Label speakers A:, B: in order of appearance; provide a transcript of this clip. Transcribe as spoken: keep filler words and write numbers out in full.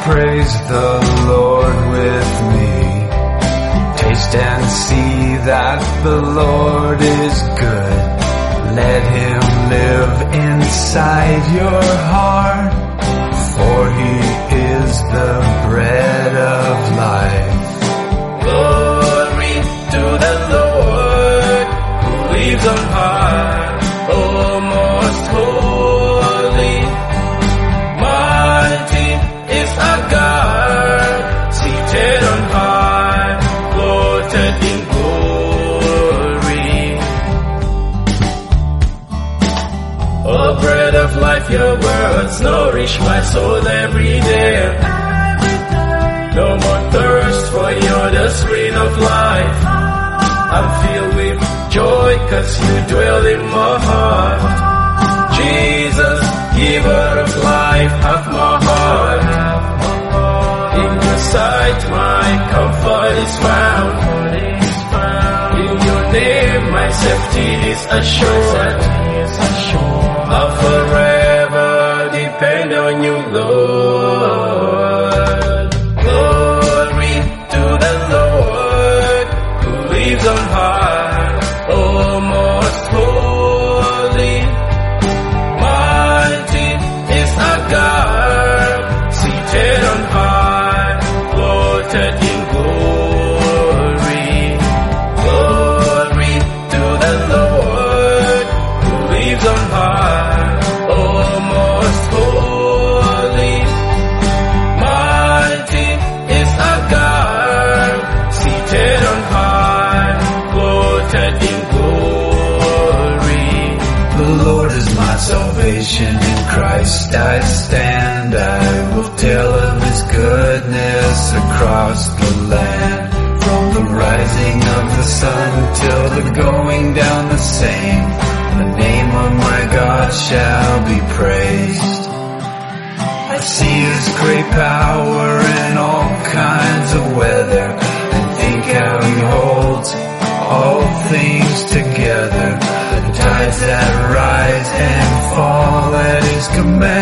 A: praise the Lord with me. Taste and see that the Lord is good. Let Him live inside your heart, for He is the bread of life.
B: Glory to the Lord who lives on high, oh most holy. Mighty is our God, seated on high, clothed in glory. Oh bread of life, your words nourish my soul every day. No more thirst, for you're the spring of life. I'm filled with joy, cause you dwell in my heart. Jesus, giver of life, have my heart. In your sight my comfort is found. In your name my safety is assured. I'll forever depend on you, Lord. Glory to the Lord who lives on high, oh most holy. Mighty is our God, seated on high, clothed in glory. Glory to the Lord who lives on high, oh most holy. Mighty is our God, seated on high, clothed in glory.
A: The Lord is my salvation, in Christ I stand. I will tell of His goodness across the land. From the rising of the sun till the going down the same, the name of my God shall be praised. I see His great power in all kinds of weather, and think how He holds all things together. The tides that rise and fall at His command.